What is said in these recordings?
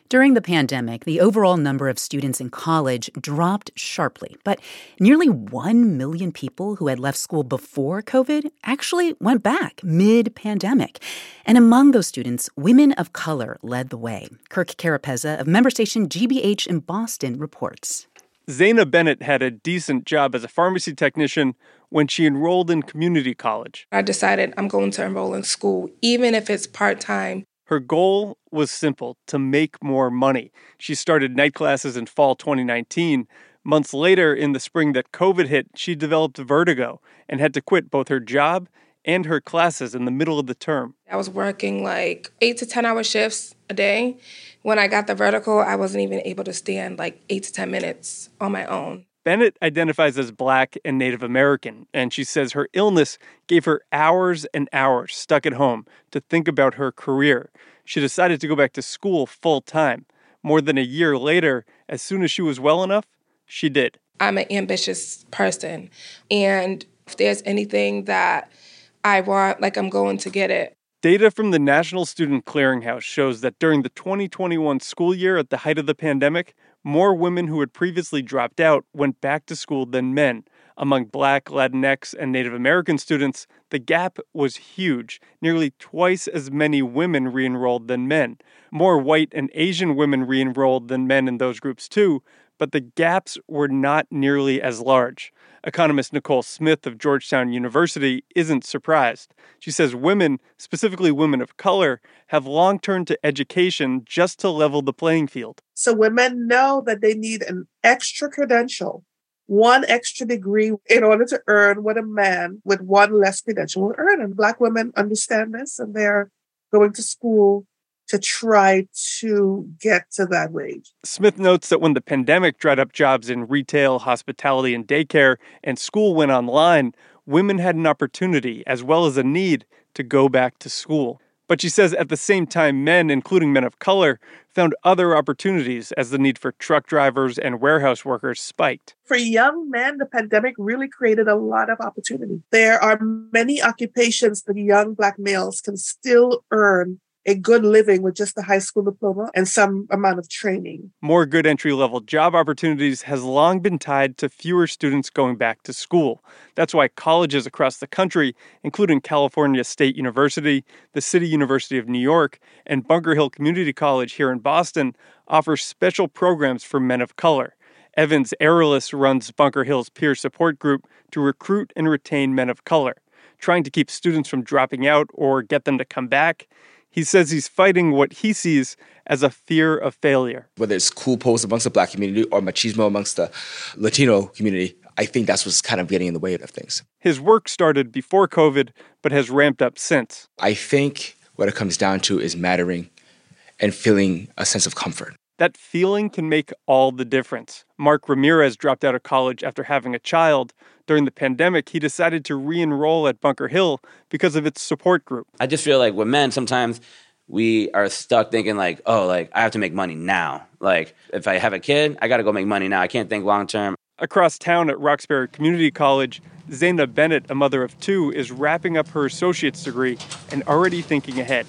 During the pandemic, the overall number of students in college dropped sharply, but nearly 1 million people who had left school before COVID actually went back mid-pandemic. And among those students, women of color led the way. Kirk Carapezza of member station GBH in Boston reports. Zaina Bennett had a decent job as a pharmacy technician when she enrolled in community college. I decided I'm going to enroll in school, even if it's part-time. Her goal was simple, to make more money. She started night classes in fall 2019. Months later, in the spring that COVID hit, she developed vertigo and had to quit both her job and her classes in the middle of the term. I was working like 8 to 10 hour shifts a day. When I got the vertigo, I wasn't even able to stand like 8 to 10 minutes on my own. Bennett identifies as Black and Native American, and she says her illness gave her hours and hours stuck at home to think about her career. She decided to go back to school full-time. More than a year later, as soon as she was well enough, she did. I'm an ambitious person, and if there's anything that I want, like, I'm going to get it. Data from the National Student Clearinghouse shows that during the 2021 school year at the height of the pandemic, more women who had previously dropped out went back to school than men. Among Black, Latinx, and Native American students, the gap was huge. Nearly twice as many women re-enrolled than men. More white and Asian women re-enrolled than men in those groups too, but the gaps were not nearly as large. Economist Nicole Smith of Georgetown University isn't surprised. She says women, specifically women of color, have long turned to education just to level the playing field. So women know that they need an extra credential, one extra degree in order to earn what a man with one less credential will earn. And Black women understand this, and they're going to school to try to get to that wage. Smith notes that when the pandemic dried up jobs in retail, hospitality, and daycare, and school went online, women had an opportunity, as well as a need, to go back to school. But she says at the same time, men, including men of color, found other opportunities as the need for truck drivers and warehouse workers spiked. For young men, the pandemic really created a lot of opportunity. There are many occupations that young Black males can still earn a good living with just a high school diploma and some amount of training. More good entry-level job opportunities has long been tied to fewer students going back to school. That's why colleges across the country, including California State University, the City University of New York, and Bunker Hill Community College here in Boston, offer special programs for men of color. Evans Arelis runs Bunker Hill's peer support group to recruit and retain men of color, trying to keep students from dropping out or get them to come back. He says he's fighting what he sees as a fear of failure. Whether it's cool posts amongst the Black community or machismo amongst the Latino community, I think that's what's kind of getting in the way of things. His work started before COVID, but has ramped up since. I think what it comes down to is mattering and feeling a sense of comfort. That feeling can make all the difference. Mark Ramirez dropped out of college after having a child. During the pandemic, he decided to re-enroll at Bunker Hill because of its support group. I just feel like with men, sometimes we are stuck thinking like, oh, like I have to make money now. Like if I have a kid, I got to go make money now. I can't think long term. Across town at Roxbury Community College, Zaina Bennett, a mother of two, is wrapping up her associate's degree and already thinking ahead.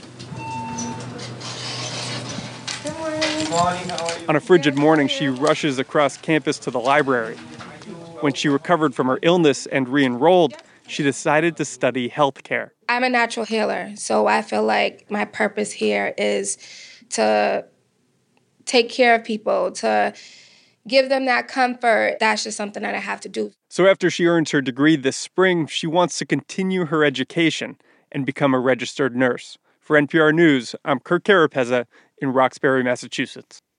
On a frigid morning, she rushes across campus to the library. When she recovered from her illness and re-enrolled, she decided to study healthcare. I'm a natural healer, so I feel like my purpose here is to take care of people, to give them that comfort. That's just something that I have to do. So after she earns her degree this spring, she wants to continue her education and become a registered nurse. For NPR News, I'm Kirk Carapezza in Roxbury, Massachusetts.